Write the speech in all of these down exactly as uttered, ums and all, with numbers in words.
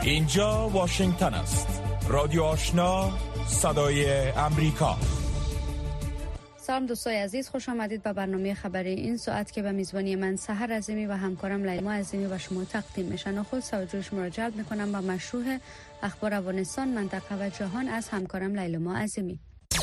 اینجا واشنگتن است. رادیو آشنا، صدای امریکا. سلام دوستای عزیز، خوش آمدید به برنامه خبری این ساعت که به میزبانی من سحر عظیمی و همکارم لیلا عظیمی و شما تقدیم میشن. و خود توجه شما را جلب میکنم به مشروع اخبار افغانستان، منطقه و جهان از همکارم لیلا عظیمی.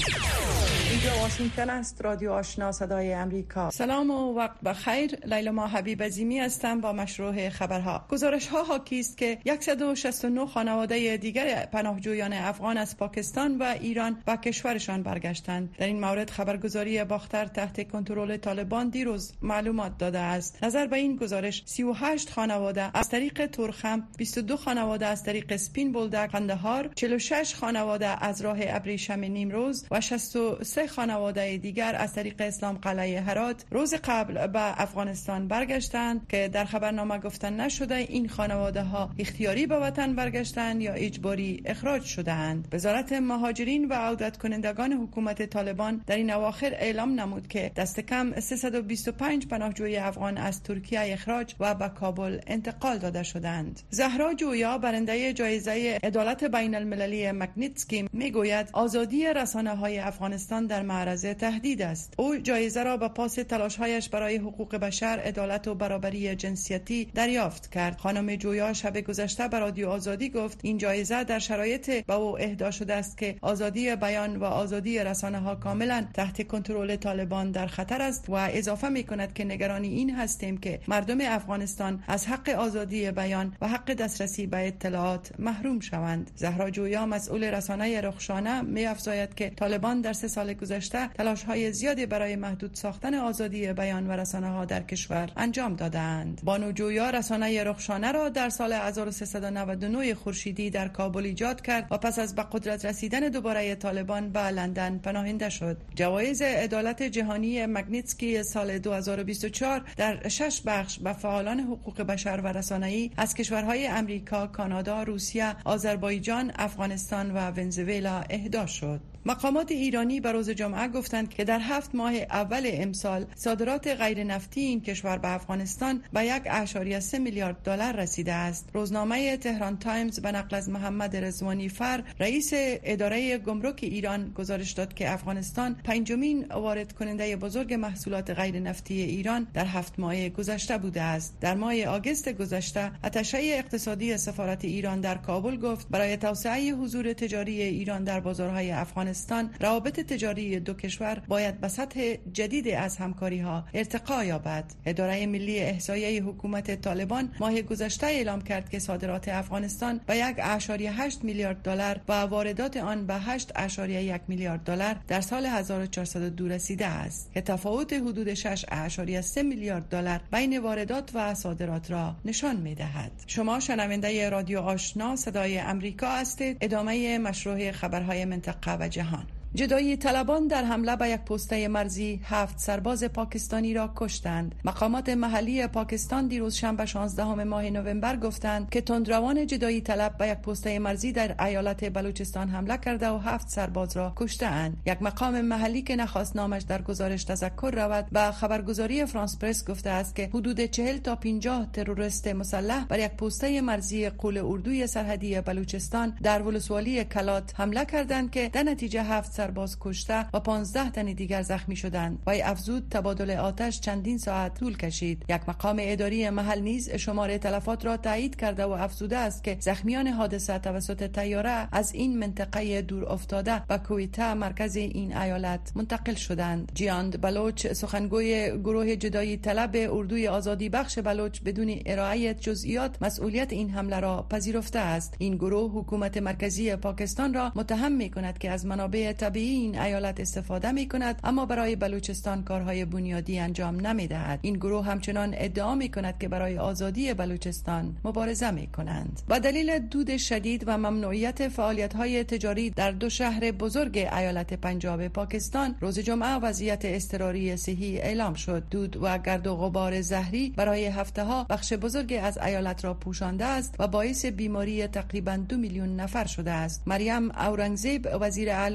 اینجا واشنگتن است. رادیو آشنا، صدای امریکا. سلام و وقت بخیر. لیلا حبیب عظیمی هستم با مشروع خبرها. گزارش ها حاکی است که صد و شصت و نه خانواده دیگر پناهجویان افغان از پاکستان و ایران به کشورشان برگشتند. در این مورد خبرگزاری باختر تحت کنترل طالبان دیروز معلومات داده است. نظر به این گزارش، سی و هشت خانواده از طریق تورخم، بیست و دو خانواده از طریق سپین بولدک قندهار، چهل و شش خانواده از راه ابریشم نیمروز و شصت و سه خانواده دیگر از طریق اسلام قلعه هرات روز قبل به افغانستان برگشتند که در خبرنامه گفتن نشده این خانواده ها اختیاری به وطن برگشتند یا اجباری اخراج شدند. وزارت مهاجرین و عودت کنندگان حکومت طالبان در این اواخر اعلام نمود که دست کم سیصد و بیست و پنج پناهجوی افغان از ترکیه اخراج و به کابل انتقال داده شدند. زهرا جویا، برنده جایزه عدالت بین المللی مگنیتسکی، میگوید آزادی رسانه‌های افغانستان در معرض تهدید است. او جایزه را به پاس تلاش‌هایش برای حقوق بشر، عدالت و برابری جنسیتی دریافت کرد. خانم جویا شب گذشته به رادیو آزادی گفت این جایزه در شرایط به او اهدا شده است که آزادی بیان و آزادی رسانه‌ها کاملا تحت کنترل طالبان در خطر است و اضافه می‌کند که نگرانی این هستیم که مردم افغانستان از حق آزادی بیان و حق دسترسی به اطلاعات محروم شوند. زهرا جویا، مسئول رسانه رخشانه، می‌افزاید که طالبان در سه سال گذشته تلاش‌های زیادی برای محدود ساختن آزادی بیان و رسانه‌ها در کشور انجام دادند. بانو جویا رسانه رخشانه را در سال هزار و سیصد و نود و نه خورشیدی در کابل ایجاد کرد و پس از به قدرت رسیدن دوباره طالبان به لندن پناهنده شد. جوایز عدالت جهانی مگنیتسکی سال دو هزار و بیست و چهار در شش بخش به فعالان حقوق بشر و رسانه‌ای از کشورهای امریکا، کانادا، روسیه، آذربایجان، افغانستان و ونزوئلا اهدا شد. مقامات ایرانی به روز جمعه گفتند که در هفت ماه اول امسال صادرات غیر نفتی این کشور به افغانستان به یک اشاریه سه میلیارد دلار رسیده است. روزنامه تهران تایمز به نقل از محمد رضوانی فر، رئیس اداره گمرک ایران، گزارش داد که افغانستان پنجمین وارد کننده بزرگ محصولات غیر نفتی ایران در هفت ماه گذشته بوده است. در ماه آگوست گذشته اتشه اقتصادی سفارت ایران در کابل گفت برای توسعه حضور تجاری ایران در بازارهای افغانستان روابط تجاری دو کشور باید به سطح جدید از همکاری ها ارتقا یابد. اداره ملی احصایه حکومت طالبان ماه گذشته اعلام کرد که صادرات افغانستان به یک اشاریه هشت میلیارد دلار و واردات آن به هشت اشاریه یک میلیارد دلار در سال هزار و چهارصد و دو رسیده است که تفاوت حدود شش اشاریه سه میلیارد دلار بین واردات و صادرات را نشان می‌دهد. شما شنونده رادیو آشنا، صدای امریکا هستید. ادامه مشروع خبرهای منطقه و جهان. جدایی طلبان در حمله به یک پسته مرزی هفت سرباز پاکستانی را کشتند. مقامات محلی پاکستان دیروز شنبه شانزدهم ماه نوامبر گفتند که تندروان جدایی طلب به یک پسته مرزی در ایالت بلوچستان حمله کرده و هفت سرباز را کشتند. یک مقام محلی که نخواست نامش در گزارش تذکر رود به خبرگزاری فرانس پرس گفته است که حدود چهل تا پنجاه تروریست مسلح بر یک پسته مرزی قول اردوی سرحدی بلوچستان در ولسوالی کلات حمله کردند که در نتیجه هفت سرباز کشته و پانزده تن دیگر زخمی شدند. وی افزود تبادل آتش چندین ساعت طول کشید. یک مقام اداری محل نیز شماره تلفات را تایید کرده و افزوده است که زخمیان حادثه توسط طیاره از این منطقه دور افتاده به کویته، مرکز این ایالت، منتقل شدند. جیاند بلوچ، سخنگوی گروه جدایی طلب اردوی آزادی بخش بلوچ، بدون ارائه جزئیات مسئولیت این حمله را پذیرفته است. این گروه حکومت مرکزی پاکستان را متهم می‌کند که از منابع طبیعی این ایالت استفاده می کند اما برای بلوچستان کارهای بنیادی انجام نمی دهد. این گروه همچنان ادعا می کند که برای آزادی بلوچستان مبارزه می کنند. با دلیل دود شدید و ممنوعیت فعالیت های تجاری در دو شهر بزرگ ایالت پنجاب پاکستان، روز جمعه وضعیت اضطراری صحی اعلام شد. دود و گرد و غبار زهری برای هفته ها بخش بزرگ از ایالت را پوشانده است و باعث بیماری تقریبا دو میلیون نفر شده است. مریم اورنگزیب، وزیر اعلی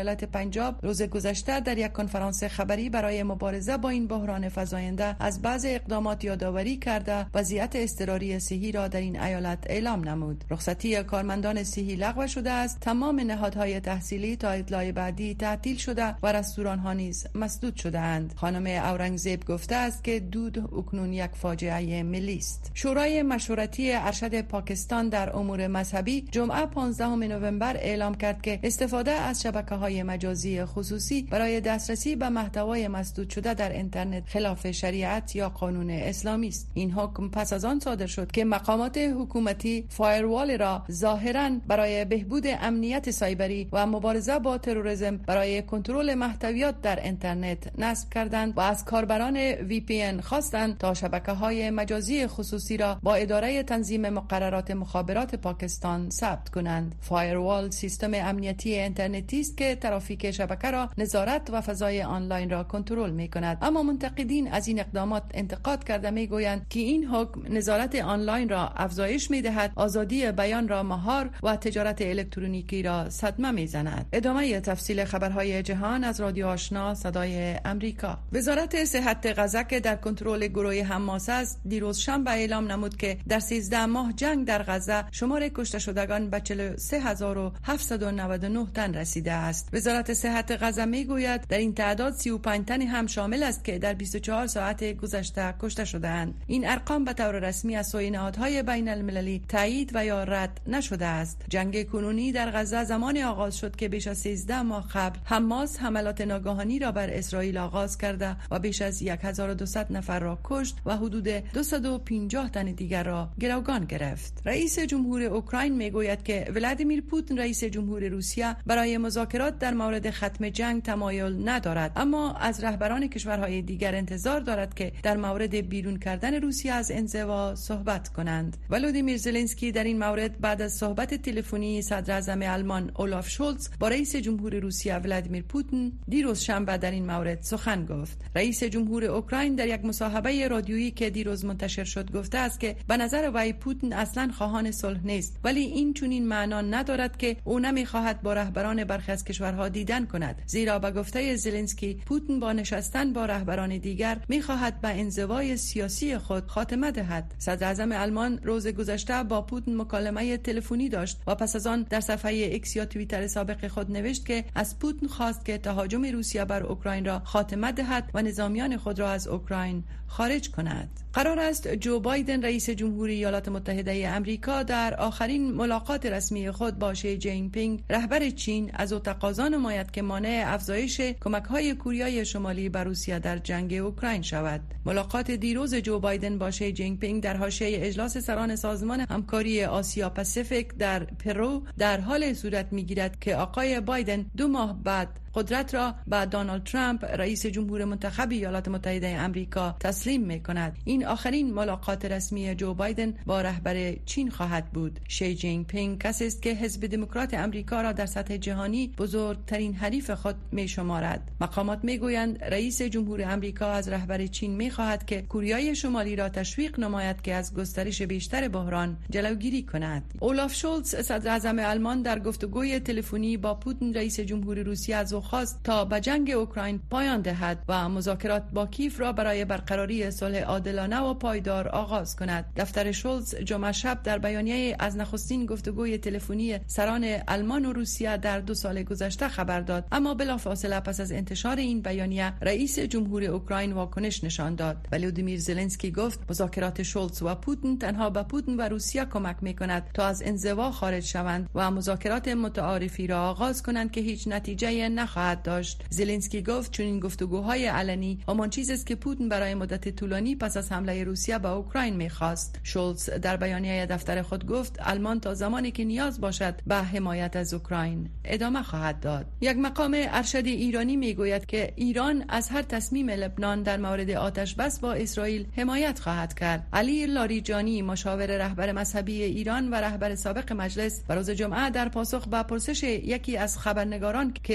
ایالت پنجاب روز گذشته در یک کنفرانس خبری برای مبارزه با این بحران فزاینده از بعض اقدامات یادآوری کرده وضعیت اضطراری صحی را در این ایالت اعلام نمود. رخصتی کارمندان صحی لغو شده است. تمام نهادهای تحصیلی تا اطلاع بعدی تعطیل شده و رستوران‌ها نیز مسدود شده‌اند. خانم اورنگزیب گفته است که دود اکنون یک فاجعه ملی است. شورای مشورتی ارشد پاکستان در امور مذهبی جمعه پانزدهم نوامبر اعلام کرد که استفاده از شبکه‌های مجازی خصوصی برای دسترسی به محتوای مسدود شده در اینترنت خلاف شریعت یا قانون اسلامی است. این حکم پس از آن صادر شد که مقامات حکومتی فایروال را ظاهراً برای بهبود امنیت سایبری و مبارزه با تروریسم برای کنترل محتویات در اینترنت نصب کردند و از کاربران وی پی ان خواستند تا شبکه‌های مجازی خصوصی را با اداره تنظیم مقررات مخابرات پاکستان ثبت کنند. فایروال سیستم امنیتی اینترنتی است که ترافیک شبکه را نظارت و فضای آنلاین را کنترل می‌کند. اما منتقدین از این اقدامات انتقاد کرده می‌گویند که این حکم نظارت آنلاین را افزایش می‌دهد، آزادی بیان را مهار و تجارت الکترونیکی را صدمه می‌زند. ادامه تفصیل خبرهای جهان از رادیو آشنا صدای امریکا. وزارت صحت غزه که در کنترل گروه حماس است دیروز شنبه اعلام نمود که در سیزده ماه جنگ در غزه شمار کشته شدگان به چهل و سه هزار و هفتصد و نود و نه تن رسیده است. وزارت صحت غزه میگوید در این تعداد سی و پنج تن هم شامل است که در بیست و چهار ساعت گذشته کشته شده‌اند. این ارقام به طور رسمی از سوی نهادهای بین المللی تایید و یا رد نشده است. جنگ کنونی در غزه زمان آغاز شد که بیش از سیزده ماه قبل حماس حملات ناگهانی را بر اسرائیل آغاز کرده و بیش از هزار و دویست نفر را کشت و حدود دویست و پنجاه تن دیگر را گروگان گرفت. رئیس جمهور اوکراین میگوید که ولادیمیر پوتین رئیس جمهور روسیه برای مذاکرات در مورد ختم جنگ تمایل ندارد، اما از رهبران کشورهای دیگر انتظار دارد که در مورد بیرون کردن روسیه از انزوا صحبت کنند. ولادیمیر زلنسکی در این مورد بعد از صحبت تلفنی صدر اعظم آلمان اولاف شولز با رئیس جمهور روسیه ولادیمیر پوتین دیروز شنبه در این مورد سخن گفت. رئیس جمهور اوکراین در یک مصاحبه رادیویی که دیروز منتشر شد گفته است که به نظر وی پوتین اصلا خواهان صلح نیست، ولی این چنین معنا ندارد که او نمیخواهد با رهبران برخی از کشورها دیدن کند، زیرا به گفته زلنسکی پوتین با نشستن با رهبران دیگر میخواهد به انزوای سیاسی خود خاتمه دهد. صدر اعظم آلمان روز گذشته با پوتین مکالمه تلفنی داشت و پس از آن در صفحه ایکس یا توییتر سابق خود نوشت که از پوتین خواست که تهاجم روسیه بر اوکراین را خاتمه دهد و نظامیان خود را از اوکراین خارج کند. قرار است جو بایدن رئیس جمهوری ایالات متحده آمریکا در آخرین ملاقات رسمی خود با شی جین پینگ رهبر چین از او تقاضا نماید که مانع افزایش کمک‌های کوریای شمالی بر روسیه در جنگ اوکراین شود. ملاقات دیروز جو بایدن با شی جین پینگ در حاشیه اجلاس سران سازمان همکاری آسیا پاسیفیک در پرو در حال صورت می‌گیرد که آقای بایدن دو ماه بعد قدرت را به دونالد ترامپ رئیس جمهور منتخب ایالات متحده آمریکا تسلیم می‌کند. این آخرین ملاقات رسمی جو بایدن با رهبر چین خواهد بود. شی جین پینگ کسی است که حزب دموکرات آمریکا را در سطح جهانی بزرگترین حریف خود می‌شمارد. مقامات می‌گویند رئیس جمهور آمریکا از رهبر چین می‌خواهد که کوریای شمالی را تشویق نماید که از گسترش بیشتر بحران جلوگیری کند. اولاف شولز صدر اعظم آلمان در گفتگوی تلفنی با پوتین رئیس جمهور روسیه از خواست تا به جنگ اوکراین پایان دهد و مذاکرات با کیف را برای برقراری صلح عادلانه و پایدار آغاز کند. دفتر شولز جمعه شب در بیانیه از نخستین گفتگوی تلفنی سران آلمان و روسیه در دو سال گذشته خبر داد، اما بلافاصله پس از انتشار این بیانیه رئیس جمهور اوکراین واکنش نشان داد. ولادیمیر زلنسکی گفت مذاکرات شولز و پوتین تنها به پوتین و روسیه کمک می‌کند تا از انزوا خارج شوند و مذاکرات متعارفی را آغاز کنند که هیچ نتیجه نخواهد داشت. زلنسکی گفت چون این گفتگوهای علنی همان چیزی است که پوتین برای مدت طولانی پس از حمله روسیه به اوکراین می‌خواست. شولز در بیانیه دفتر خود گفت آلمان تا زمانی که نیاز باشد به حمایت از اوکراین ادامه خواهد داد. یک مقام ارشد ایرانی میگوید که ایران از هر تصمیم لبنان در مورد آتش بس با اسرائیل حمایت خواهد کرد. علی لاریجانی مشاور رهبر مذهبی ایران و رهبر سابق مجلس روز جمعه در پاسخ به پرسش یکی از خبرنگاران که آیا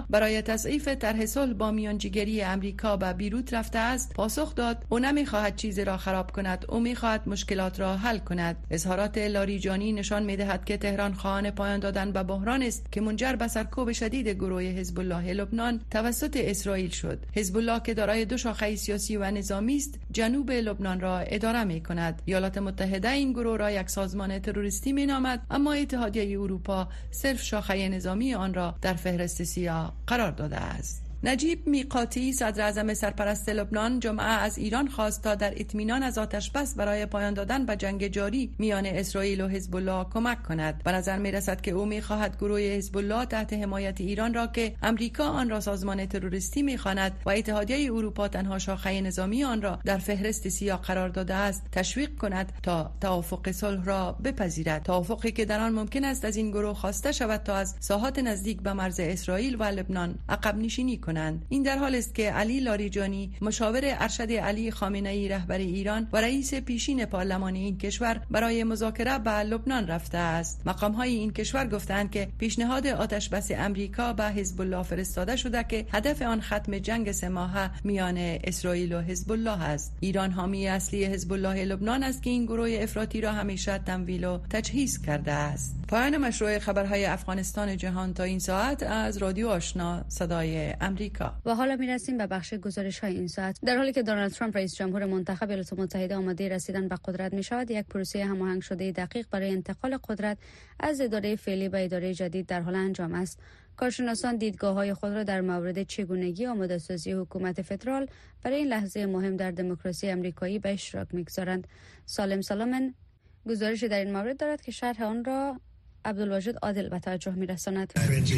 روسیا برای تضعیف طرح صلح با میانجیگری امریکا به بیروت رفته است، پاسخ داد او نمیخواهد چیزی را خراب کند، او میخواهد مشکلات را حل کند. اظهارات لاریجانی نشان میدهد که تهران خواهان پایان دادن به بحران است که منجر به سرکوب شدید گروه حزب الله لبنان توسط اسرائیل شد. حزب الله که دارای دو شاخه سیاسی و نظامی است، جنوب لبنان را اداره میکند. ایالات متحده این گروه را یک سازمان تروریستی مینامد، اما اتحادیه اروپا صرف شاخه نظامی آن را در فهرست سیاه قرار داده است. نجیب میقاتی صدر اعظم سرپرست لبنان جمعه از ایران خواست تا در اطمینان از آتش بس برای پایان دادن به جنگ جاری میان اسرائیل و حزب الله کمک کند. به نظر می رسد که او می خواهد گروه حزب الله تحت حمایت ایران را که امریکا آن را سازمان تروریستی می خواند و اتحادیه اروپا تنها شاخه نظامی آن را در فهرست سیاه قرار داده است تشویق کند تا توافق صلح را بپذیرد. توافقی که در آن ممکن است از این گروه خواسته شود تا از ساحات نزدیک به مرز اسرائیل و لبنان عقب نشینی کند. این در حال است که علی لاریجانی مشاور ارشد علی خامنه ای رهبر ایران و رئیس پیشین پارلمان این کشور برای مذاکره به لبنان رفته است. مقام‌های این کشور گفتند که پیشنهاد آتش بس امریکا به حزب الله فرستاده شده که هدف آن ختم جنگ سه ماهه میان اسرائیل و حزب الله است. ایران حامی اصلی حزب الله لبنان است که این گروه افراطی را همیشه تمویل و تجهیز کرده است. پایان مشروع خبرهای افغانستان جهان تا این ساعت از رادیو آشنا صدای امریکا. و حالا میرسیم به بخش گزارش‌های این ساعت. در حالی که دونالد ترامپ رئیس جمهور منتخب ایالات متحده آماده رسیدن به قدرت می‌شود، یک پروسه هماهنگ شده دقیق برای انتقال قدرت از اداره فعلی به اداره جدید در حال انجام است. کارشناسان دیدگاه‌های خود را در مورد چگونگی آماده‌سازی حکومت فدرال برای این لحظه مهم در دموکراسی آمریکایی به اشتراک می‌گذارند. سالم سالمن گزارشی در این مورد دارد که شرح آن را عبدالواجد عادل به توجه می‌رساند.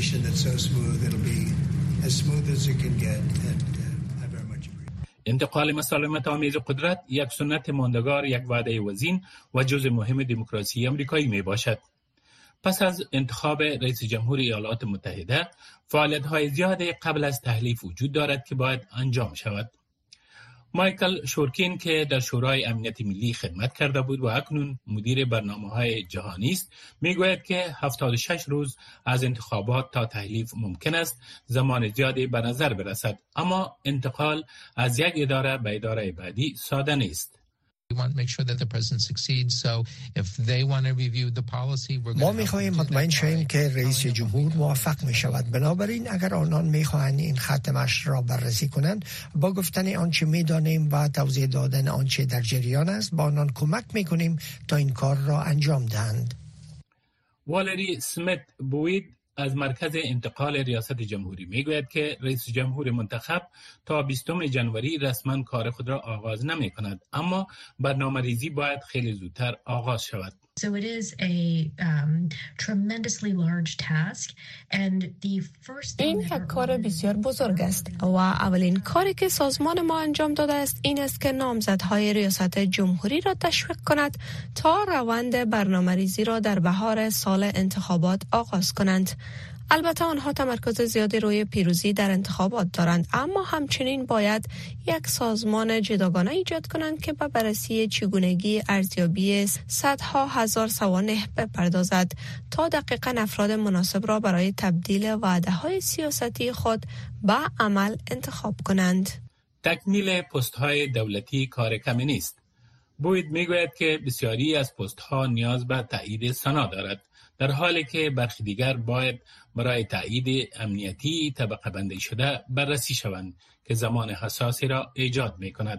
انتقال مسالمت آمیز قدرت یک سنت ماندگار، یک وعده وزین و جزء مهم دموکراسی آمریکایی می باشد. پس از انتخاب رئیس جمهور ایالات متحده، فعالیت‌های زیادی قبل از تحلیف وجود دارد که باید انجام شود. مایکل شورکین که در شورای امنیت ملی خدمت کرده بود و اکنون مدیر برنامه‌های جهانی است، میگوید که هفتاد و شش روز از انتخابات تا تحلیف ممکن است زمان زیادی به نظر برسد، اما انتقال از یک اداره به اداره بعدی ساده نیست. ما می‌خواهیم مطمئن شویم که رئیس جمهور موفق می‌شود. بنابراین اگر آنان می‌خواهند این ختمش را بررسی کنند، با گفتن آنچه می‌دانیم و توضیح دادن آنچه در جریان است، با آنان کمک می‌کنیم تا این کار را انجام دهند. والری سمیت بوید از مرکز انتقال ریاست جمهوری میگوید که رئیس جمهور منتخب تا بیستم ژانویه رسما کار خود را آغاز نمی کند، اما برنامه ریزی باید خیلی زودتر آغاز شود. So it is a um, tremendously large task and the first این یک کار بسیار بزرگ است و اولین کاری که سازمان ما انجام داده است این است که نامزدهای ریاست جمهوری را تشویق کند تا روند برنامه‌ریزی را در بهار سال انتخابات آغاز کنند. البته آنها تمرکز زیادی روی پیروزی در انتخابات دارند، اما همچنین باید یک سازمان جداگانه ایجاد کنند که به بررسی چگونگی ارزیابی صدها هزار سوانح بپردازد تا دقیقاً افراد مناسب را برای تبدیل وعده‌های سیاستی خود به عمل انتخاب کنند. تکمیل پست‌های دولتی کار کمی نیست. بوید میگوید که بسیاری از پست‌ها نیاز به تایید سنا دارد، در حالی که برخی دیگر باید برای تایید امنیتی طبقه بندی شده بررسی شوند که زمان حساسی را ایجاد می کند.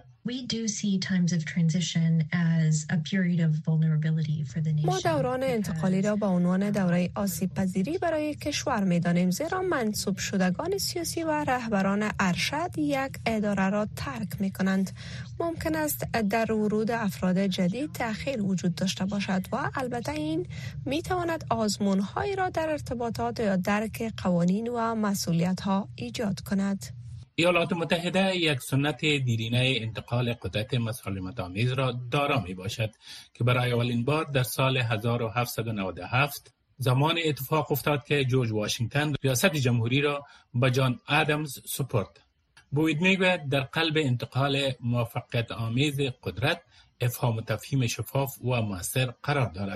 ما دوران انتقالی را به عنوان دوره آسیب پذیری برای کشور می دانیم، زیرا منصوب شدگان سیاسی و رهبران ارشد یک اداره را ترک می کنند. ممکن است در ورود افراد جدید تأخیر وجود داشته باشد و البته این می تواند آزمون‌هایی را در ارتباطات یا درک قوانین و مسئولیت‌ها ایجاد کند. ایالات متحده یک سنت دیرینه انتقال قدرت مسالمت‌آمیز را دارا می باشد که برای اولین بار در سال هزار و هفتصد و نود و هفت زمان اتفاق افتاد که جورج واشنگتن ریاست جمهوری را به جان آدمز سپرد. بوید میگوید در قلب انتقال موفقیت آمیز قدرت افهام و تفهیم شفاف و مؤثر قرار دارد.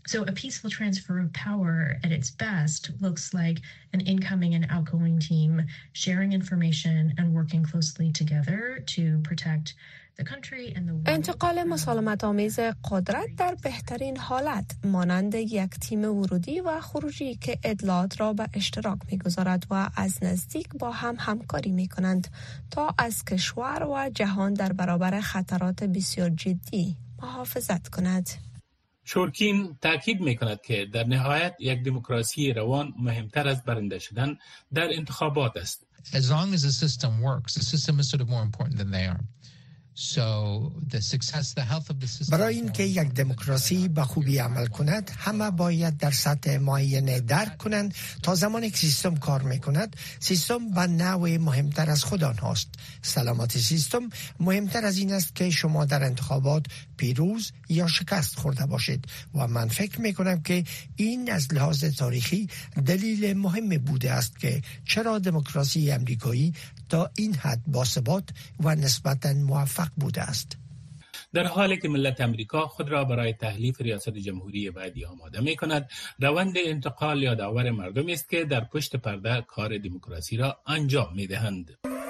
So a peaceful transfer of power at its best looks like an incoming and outgoing team sharing information and working closely together to protect the country and the world. انتقال مسالمت آمیز قدرت در بهترین حالت مانند یک تیم ورودی و خروجی که اطلاعات را به اشتراک می‌گذارد و از نزدیک با هم همکاری می‌کنند تا از کشور و جهان در برابر خطرات بسیار جدی محافظت کند. شورکین تاکید می‌کند که در نهایت یک دموکراسی روان مهمتر از برنده شدن در انتخابات است. As long as the system works, the system is sort of more important than they are. So the success, the health of the system. برای اینکه یک دموکراسی به خوبی عمل کند، همه باید در سطح معینه درک کنند تا زمانی که سیستم کار میکند، سیستم به نوع مهمتر از خود آنهاست. سلامت سیستم مهمتر از این است که شما در انتخابات پیروز یا شکست خورده باشید و من فکر میکنم که این از لحاظ تاریخی دلیل مهمی بوده است که چرا دموکراسی امریکایی تا این حد باثبات و نسبتاً موفق بوده است. در حالی که ملت امریکا خود را برای تحلیف ریاست جمهوری بعدی آماده می کند، روند انتقال یادآور مردمی است که در پشت پرده کار دموکراسی را انجام می دهند.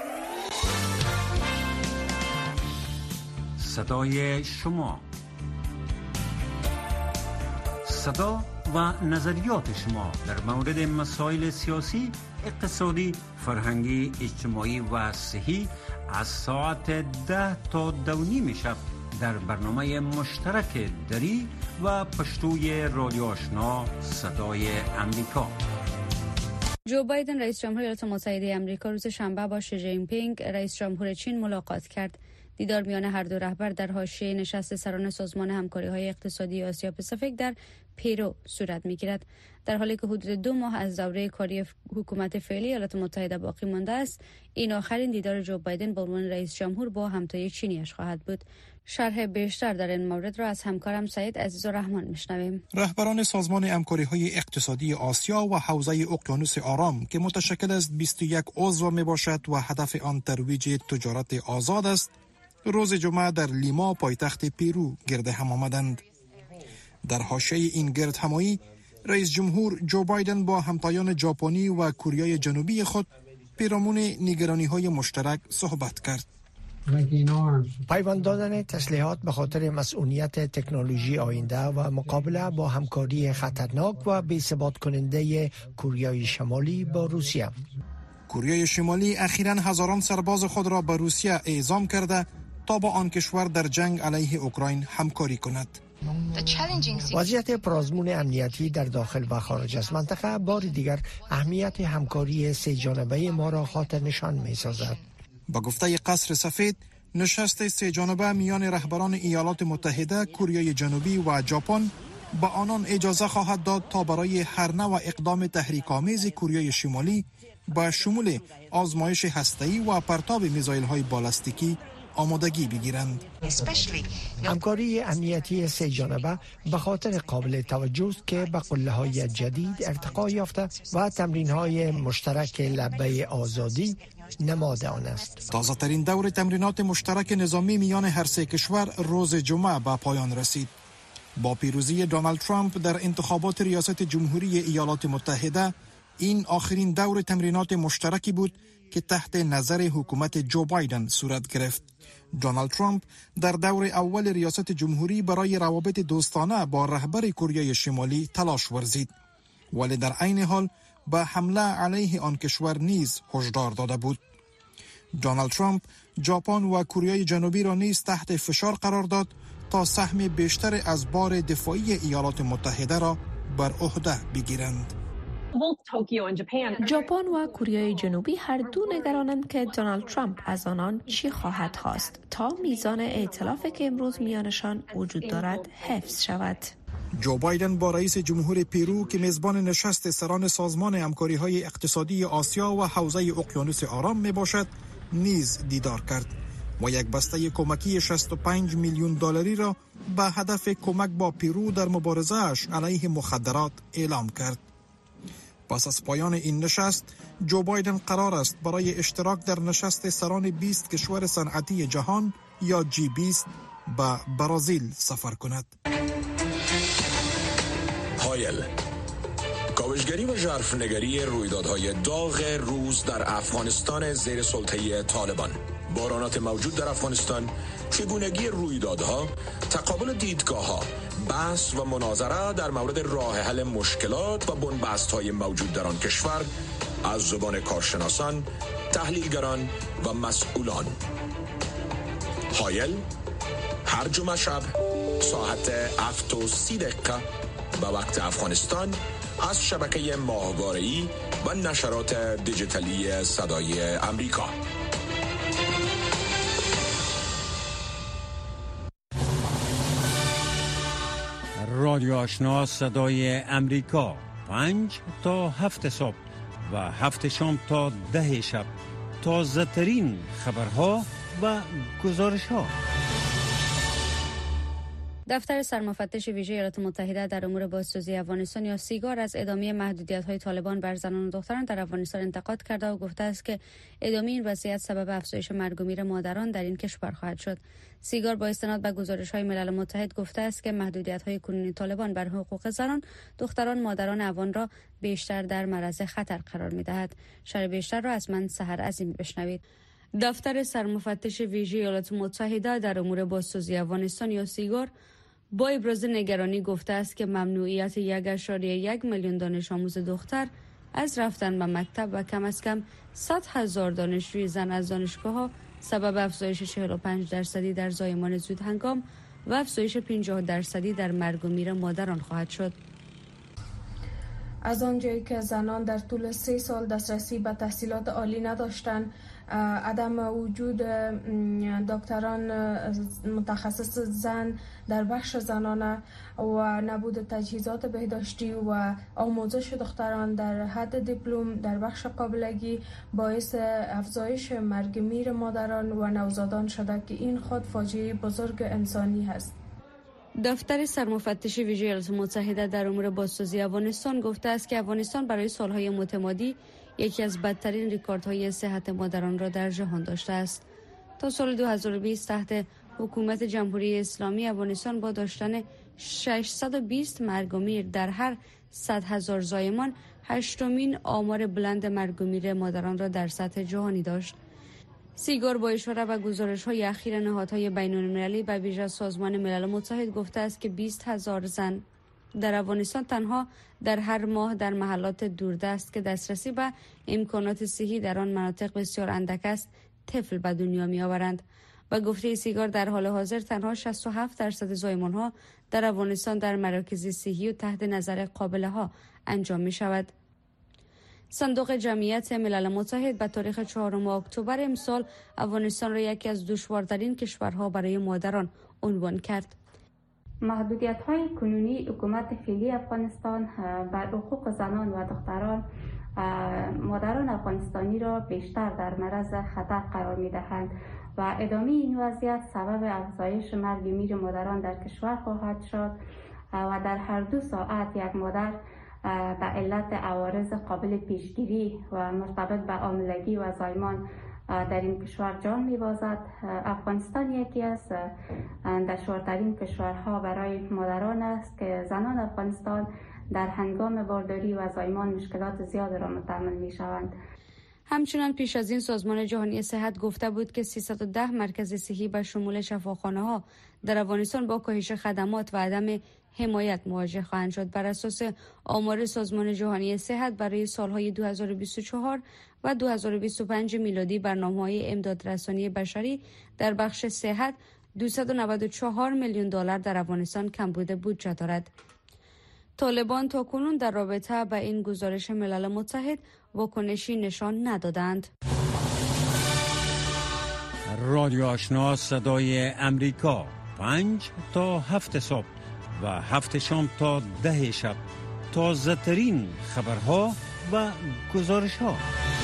صدای شما، صدا و نظریات شما در مورد مسائل سیاسی، اقتصادی، فرهنگی، اجتماعی و صحی از ساعت ده تا دو نیم شب در برنامه مشترک دری و پشتوی رادیو آشنا صدای امریکا. جو بایدن رئیس جمهور ایالات متحده آمریکا روز شنبه با شی جین پینگ رئیس جمهور چین ملاقات کرد. دیدار میان هر دو رهبر در حاشیه نشست سران سازمان همکاری‌های اقتصادی آسیا پاسیفیک در پیرو صورت می‌گیرد، در حالی که حدود دو ماه از دوره کاری حکومت فعلی ایالات متحده باقی مانده است. این آخرین دیدار جو بایدن با عنوان رئیس جمهور با همتای چینیش خواهد بود. شرح بیشتر در این مورد را از همکارم سعید عزیزالرحمن میشنویم. رهبران سازمان همکاری‌های اقتصادی آسیا و حوزه اقیانوس آرام که متشکل از بیست و یک عضو میباشد و هدف آن ترویج تجارت آزاد است، روز جمعه در لیما پایتخت پیرو گرد هم آمدند. در حاشیه این گرد همایی، رئیس جمهور جو بایدن با همتایان ژاپنی و کوریای جنوبی خود پیرامون نگرانی‌های مشترک صحبت کرد. پیوند دادن تسلیحات به خاطر مسئولیت تکنولوژی آینده و مقابله با همکاری خطرناک و بی‌ثبات کننده کوریای شمالی با روسیه. کوریای شمالی اخیراً هزاران سرباز خود را به روسیه اعزام کرده تا با آن کشور در جنگ علیه اوکراین همکاری کند. وضعیت پرآزمون امنیتی در داخل و خارج از منطقه بار دیگر اهمیت همکاری سه جانبه ما را خاطر نشان می سازد. با گفته قصر سفید، نشست سه جانبه میان رهبران ایالات متحده، کوریای جنوبی و ژاپن با آنان اجازه خواهد داد تا برای هر نوع اقدام تحریک‌آمیز کوریای شمالی با شمول آزمایش هسته‌ای و پرتاب میزایل‌های بالستیکی آمادگی بگیرند. همکاری امنیتی سه جانبه به خاطر قابل توجه است که به قله‌های جدید ارتقا یافته و تمرین‌های مشترک لبه آزادی نماد آن است. تازه ترین دور تمرینات مشترک نظامی میان هر سه کشور روز جمعه به پایان رسید. با پیروزی دونالد ترامپ در انتخابات ریاست جمهوری ایالات متحده، این آخرین دور تمرینات مشترکی بود که تحت نظر حکومت جو بایدن صورت گرفت. دونالد ترامپ در دور اول ریاست جمهوری برای روابط دوستانه با رهبر کره شمالی تلاش ورزید، ولی در عین حال با حمله علیه آن کشور نیز هشدار داده بود. دونالد ترامپ ژاپن و کره جنوبی را نیز تحت فشار قرار داد تا سهم بیشتر از بار دفاعی ایالات متحده را بر عهده بگیرند. ژاپن و کره جنوبی هر دو نگرانند که دونالد ترامپ از آنان چی خواهد خواست تا میزان ائتلافی که امروز میانشان وجود دارد حفظ شود. جو بایدن با رئیس جمهور پیرو که میزبان نشست سران سازمان همکاری‌های اقتصادی آسیا و حوزه اقیانوس آرام میباشد نیز دیدار کرد و یک بسته کمکی شصت و پنج میلیون دلاری را به هدف کمک با پیرو در مبارزه‌اش علیه مخدرات اعلام کرد. پس از پایان این نشست، جو بایدن قرار است برای اشتراک در نشست سران بیست کشور صنعتی جهان یا جی بیست به برزیل سفر کند. هایل. کاوشگری و ژرفنگری رویدادهای داغ روز در افغانستان زیر سلطه طالبان، بحرانات موجود در افغانستان، چگونگی رویدادها، تقابل دیدگاه‌ها، بحث و مناظره در مورد راه حل مشکلات و بنبست‌های موجود در آن کشور از زبان کارشناسان، تحلیلگران و مسئولان. هایل هر جمعه شب ساعت هفت و سی دقیقه به وقت افغانستان از شبکه ماهواره‌ای و نشرات دیجیتالی صدای امریکا. رادیو آشنا صدای امریکا، پنج تا هفت صبح و هفت شام تا ده شب، تازه ترین خبرها و گزارش ها. دفتر سرمفتش ویژه ایالات متحده در امور بازسازی افغانستان یا سیگار از ادامه محدودیت‌های طالبان بر زنان و دختران در افغانستان انتقاد کرده و گفته است که ادامه این وضعیت سبب افزایش مرگ و میر مادران در این کشور خواهد شد. سیگار با استناد به گزارش‌های ملل متحد گفته است که محدودیت‌های کنونی طالبان بر حقوق زنان، دختران، مادران افغان را بیشتر در معرض خطر قرار می‌دهد. شرح بیشتر را از من سحر عظیمی بشنوید. دفتر سرمفتش ویژه ایالات متحده در امور بازسازی افغانستان یا سیگار با ابراز نگرانی گفته است که ممنوعیت یک اشاریه یک میلیون دانش آموز دختر از رفتن به مکتب و کم از کم صد هزار دانشجوی زن از دانشگاه‌ها سبب افزایش چهل و پنج درصدی در زایمان زود هنگام و افزایش پنجاه درصدی در مرگ و میر مادران خواهد شد. از آنجایی که زنان در طول سه سال دسترسی به تحصیلات عالی نداشتند، عدم وجود دکتران متخصص زن در بخش زنانه و نبود تجهیزات بهداشتی و آموزش دختران در حد دیپلم در بخش قابلگی باعث افزایش مرگ میر مادران و نوزادان شده که این خود فاجعه بزرگ انسانی است. دفتر سرمفتش ویژه ایالات متحده در امور بازسازی افغانستان گفته است که افغانستان برای سالهای متمادی یکی از بدترین رکوردهای صحت مادران را در جهان داشته است. تا سال دو هزار و بیست تحت حکومت جمهوری اسلامی افغانستان با داشتن ششصد و بیست مرگ و میر در هر صد هزار زایمان، هشتمین آمار بلند مرگ و میر مادران را در سطح جهانی داشت. سیگار با اشاره به گزارش‌های اخیر نهادهای بین‌المللی به ویژه سازمان ملل متحد گفته است که بیست هزار زن در افغانستان تنها در هر ماه در محلات دوردست که دسترسی به امکانات صحی در آن مناطق بسیار اندک است، طفل به دنیا می‌آورند. و گفته سیگار در حال حاضر تنها شصت و هفت درصد زایمان‌ها در افغانستان در مراکز صحی و تحت نظر قابله‌ها انجام می‌شود. صندوق جمعیت ملل متحد به تاریخ چهارم اکتبر امسال افغانستان را یکی از دشوارترین کشورها برای مادران عنوان کرد. محدودیت‌های کنونی حکومت فعلی افغانستان بر حقوق زنان و دختران مادران افغانستانی را بیشتر در معرض خطر قرار می‌دهند و ادامه این وضعیت سبب افزایش مرگ میر مادران در کشور خواهد شد و در هر دو ساعت یک مادر به علت عوارض قابل پیشگیری و مرتبط به حاملگی و زایمان در این کشور جان می‌بازد. افغانستان یکی از دشوارترین کشورها برای مادران است که زنان افغانستان در هنگام بارداری و زایمان مشکلات زیاد را متحمل می‌شوند. همچنان پیش از این سازمان جهانی صحت گفته بود که سیصد و ده مرکز صحی به شمول شفاخانه‌ها در افغانستان با کاهش خدمات و عدم حمایت مواجه خواهند شد. بر اساس آمار سازمان جهانی صحت برای سالهای دو هزار و بیست و چهار و دو هزار و بیست و پنج میلادی برنامه‌های امدادرسانی بشری در بخش صحت دویست و نود و چهار میلیون دلار در افغانستان کمبود بودجه دارد. طالبان تاکنون در رابطه با این گزارش ملل متحد واکنشی نشان ندادند. رادیو آشنا صدای امریکا، پنج تا هفت صبح و هفت شام تا ده شب، تازه ترین خبرها و گزارش ها.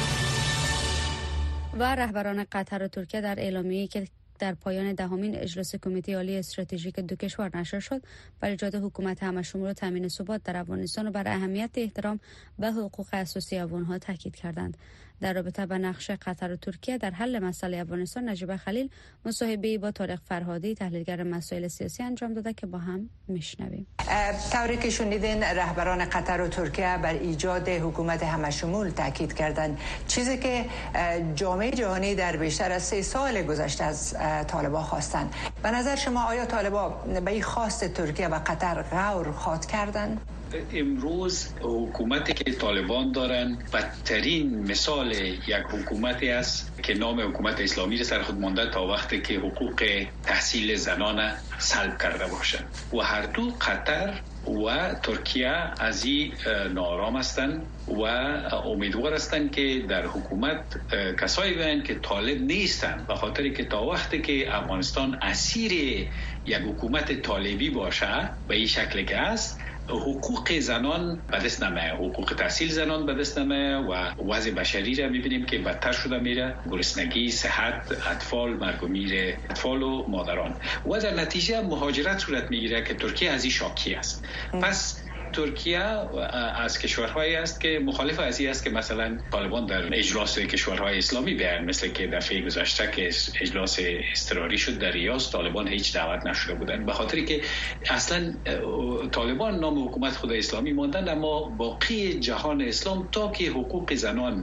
و رهبران قطر و ترکیه در اعلامیه‌ای که در پایان دهمین اجلاس کمیته عالی استراتژیک دو کشور نشر شد بر ایجاد حکومت همه‌شمول و تامین ثبات در افغانستان و بر اهمیت احترام به حقوق اساسی افغان‌ها تاکید کردند. در رابطه با نقش قطر و ترکیه در حل مسئله افغانستان، نجیبه خلیل مصاحبه‌ای با طارق فرهادی تحلیلگر مسائل سیاسی انجام داده که با هم میشنویم. طوری که شنیدین، رهبران قطر و ترکیه بر ایجاد حکومت همشمول تاکید کردند، چیزی که جامعه جهانی در بیشتر از سه سال گذشته از طالبان خواستند. به نظر شما آیا طالبان به این خواست ترکیه و قطر غور خواد کردند؟ امروز حکومتی که طالبان دارن بدترین مثال یک حکومتی است که نام حکومت اسلامی را سر خود مانده تا وقتی که حقوق تحصیل زنان سلب کرده باشند و هر دو قطر و ترکیه از این ناآرام هستند و امیدوار هستند که در حکومت کسایی بیان که طالب نیستند، به خاطری که تا وقتی که افغانستان اسیر یک حکومت طالبی باشه به این شکل که است، حقوق زنان به دست نمیه، حقوق تحصیل زنان به دست نمیه و وضع بشری را میبینیم که بدتر شده میره، گرسنگی، صحت، اطفال، مرگ و میر اطفال و مادران و در نتیجه مهاجرت صورت میگیره که ترکیه از این شاکی است. پس ترکیه از کشورهایی است که مخالف از این است که مثلا طالبان در اجلاس کشورهای اسلامی بیان، مثل که دفعه گذشته که اجلاس اضطراری شد در ریاض، طالبان هیچ دعوت نشده بودند، به خاطری که اصلا طالبان نام حکومت خود اسلامی ماندن، اما باقی جهان اسلام تا که حقوق زنان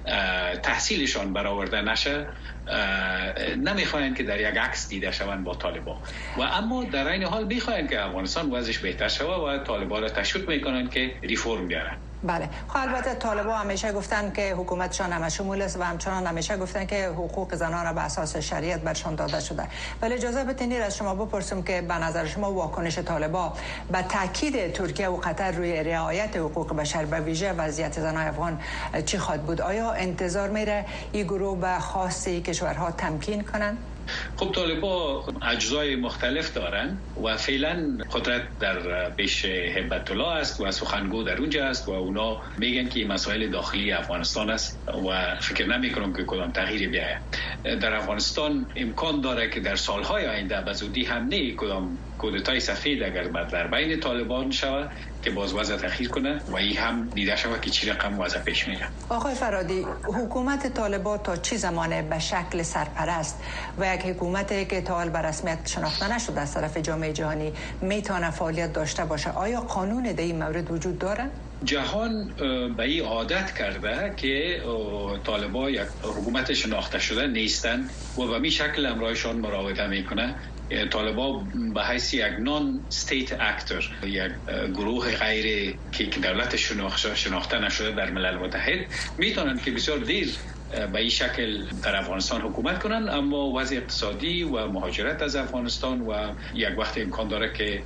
تحصیلشان برآورده نشه نمیخواین که در یک عکس دیده شوند با طالبان و اما در این حال میخواین که افغانستان وضعش بهتر شود و طالبان را تشویق میکنن که ریفرم بیارن. بله، خب البته طالبان همیشه گفتن که حکومتشان همشمول است و همچنان همیشه گفتن که حقوق زنان را به اساس شریعت برشان داده شده. ولی اجازه بدید از شما بپرسم که به نظر شما واکنش طالبان به تاکید ترکیه و قطر روی رعایت حقوق بشر به ویژه وضعیت زنان افغان چی خواهد بود؟ آیا انتظار میره این گروه به خواسته کشورها تمکین کنند؟ خب طالبان اجزای مختلف دارن و فعلا قدرت در پیش هیبت الله است و سخنگو در اونجا است و اونا میگن که مسائل داخلی افغانستان است و فکر نمیکنم که کدام تغییری بیاید. در افغانستان امکان داره که در سالهای آینده به زودی هم نه کدام کودتای سفید اگر در بین طالبان شود که باز وضع تغییر کنه و این هم دیده شود که چی رقم وضع پیش میره. آقای فرهادی، حکومت طالبان تا چه زمانه به شکل سرپرست و یک حکومتی که تا حال به رسمیت شناخته نشده از طرف جامعه جهانی میتونه فعالیت داشته باشه، آیا قانون در این مورد وجود داره؟ جهان به این عادت کرده که طالبان یک حکومت شناخته شده نیستند و به می شکل امرایشان مراوده میکنه. طالبان به حیث یک نان استیت اکتور، یک گروه غیر که دولت شناخته نشده در ملل متحد، میتونن که بسیار دیر به این شکل در افغانستان حکومت کنن، اما وضع اقتصادی و مهاجرت از افغانستان و یک وقت امکان داره که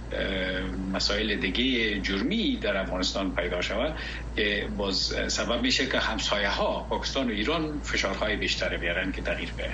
مسائل دیگه جرمی در افغانستان پیدا شود که باز سبب میشه که همسایه ها پاکستان و ایران فشارهای بیشتر بیارن که تغییر بیاره.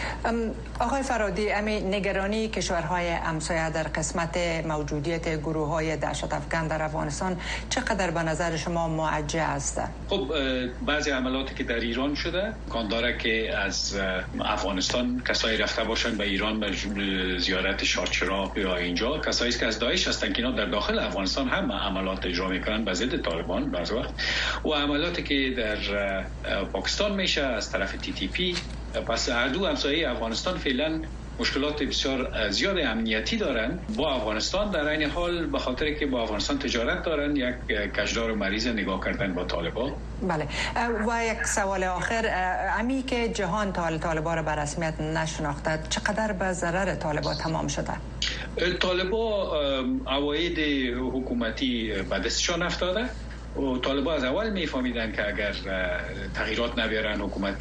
آقای فرهادی، امی نگرانی کشورهای همسایه در قسمت موجودیت گروه‌های دهشت افکن در افغانستان چقدر به نظر شما موجه است؟ خب بعضی عملاتی که در ایران شده امکان داره که از افغانستان کسایی رفته باشن به ایران به زیارت شاهچراغ یا اینجا، کسایی که از داعش هستن که اینا در داخل افغانستان هم عملات اجرا میکنن به ضد طالبان بعض وقت، و عملاتی که در پاکستان میشه از طرف تی تی پی. پس هر دو همسایه افغانستان فعلا مشکلات بسیار زیاد امنیتی دارن با افغانستان، در این حال به خاطر که با افغانستان تجارت دارن یک کشدار مریض نگاه کردن با طالبان. بله، و یک سوال آخر، امی که جهان طالبان را به رسمیت نشناخته چقدر به ضرر طالبان تمام شده؟ طالبان عواید حکومتی به دستشان افتاده و طالبان از اول میفهمیدن که اگر تغییرات نبیارن حکومت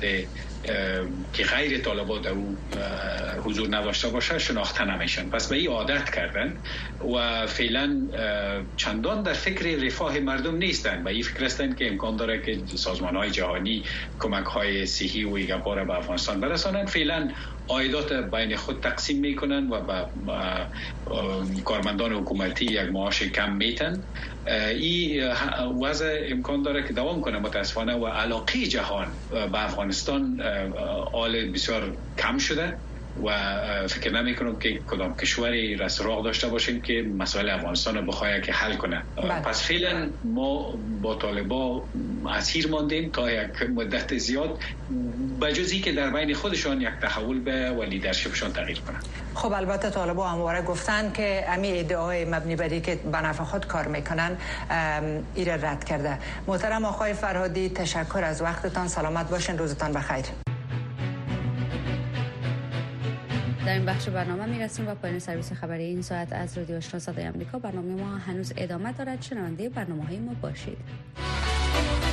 که غیر طالبان در اون حضور نداشته باشه شناخته نمیشن، پس به این عادت کردن و فعلا چندان در فکر رفاه مردم نیستن، به این فکر هستن که امکان داره که سازمان‌های جهانی کمک‌های صحی و ایگپا به افغانستان برسانن. فعلا عایدات بین خود تقسیم میکنن و با کارمندان حکومتی یک معاش کم میتن. این وضع امکان داره که دوام کنه متاسفانه و علاقه جهان به افغانستان آل بسیار کم شده و فکر نمی کنم که کدام کشوری را سراغ داشته باشیم که مسائل افغانستان رو بخواد که حل کنه. پس فعلا ما با طالبا اسیر ماندیم تا یک مدت زیاد، بجز که در بین خودشان یک تحول به و لیدرشپشان تغییر کنه. خب البته طالبا همواره گفتن که امی ادعای مبنی بر که به نفع خود کار میکنن ایره رد کرده. محترم آقای فرهادی، تشکر از وقتتان. سلامت باشین، روزتان بخیر. در این بخش برنامه میرسیم و پایان سرویس خبری این ساعت از رادیو آشنا صدای آمریکا. برنامه ما هنوز ادامه دارد. شنونده برنامه‌های ما باشید.